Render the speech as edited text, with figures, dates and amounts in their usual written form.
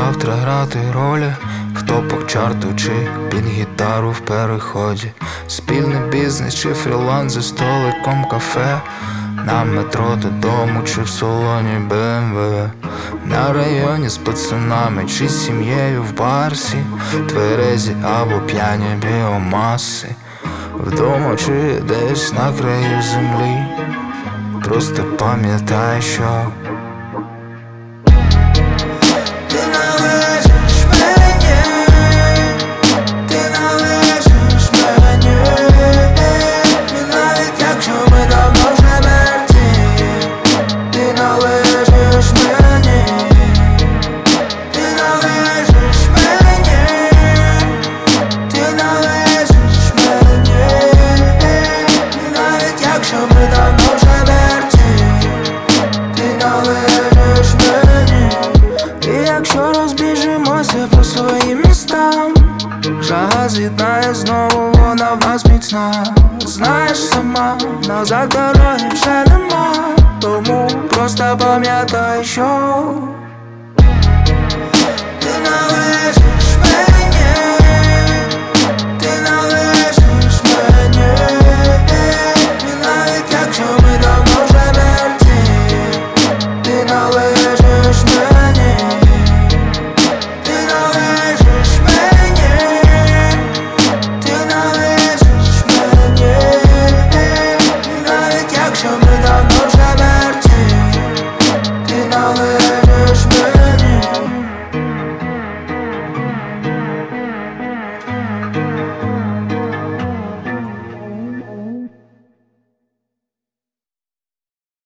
завтра грати ролі в топах чарту чи під гітару в переході. Спільний бізнес чи фріланс за столиком кафе, на метро додому чи в салоні БМВ. На районі з пацанами чи з сім'єю в барсі, тверезі або п'яні біомаси. Вдома чи десь на краю землі, просто пам'ятай, що ти належиш мені, ти належиш мені. І навіть якщо ми давно вже мертві, ти належиш мені, ти належиш мені, ти належиш мені. І навіть якщо ми давно вже мертві, ти належиш мені. І якщо розбіжимося по своїм містам, жага з'єднає знову, вона в нас міцна. Знаєш сама, назад дороги вже нема, тому просто пам'ятай, що